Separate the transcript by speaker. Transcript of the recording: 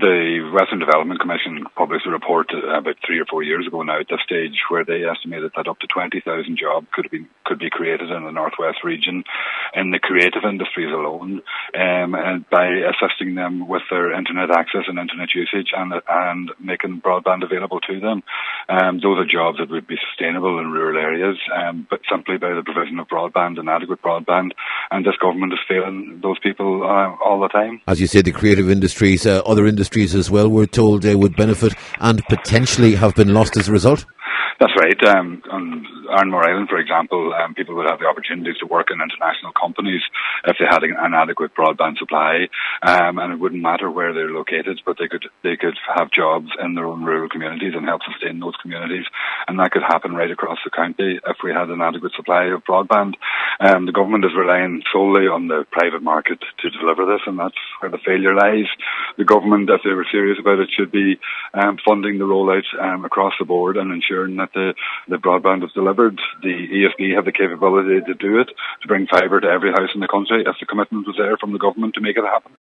Speaker 1: The Western Development Commission published a report about 3 or 4 years ago now at this stage, where they estimated that up to 20,000 jobs could be created in the Northwest region in the creative industries alone, and by assisting them with their internet access and internet usage and making broadband available to them. Those are jobs that would be sustainable in rural areas, but simply by the provision of broadband and adequate broadband. And this government is failing those people all the time.
Speaker 2: As you say, the creative industries, other industries as well, we're told they would benefit and potentially have been lost as a result?
Speaker 1: That's right. On Ironmore Island, for example, people would have the opportunities to work in international companies if they had an adequate broadband supply, and it wouldn't matter where they're located, but they could have jobs in their own rural communities and help sustain those communities, and that could happen right across the county if we had an adequate supply of broadband. The government is relying solely on the private market to deliver this, and that's where the failure lies. The government, if they were serious about it, should be funding the rollout across the board and ensuring that the broadband is delivered. The ESB have the capability to do it, to bring fibre to every house in the country if the commitment was there from the government to make it happen.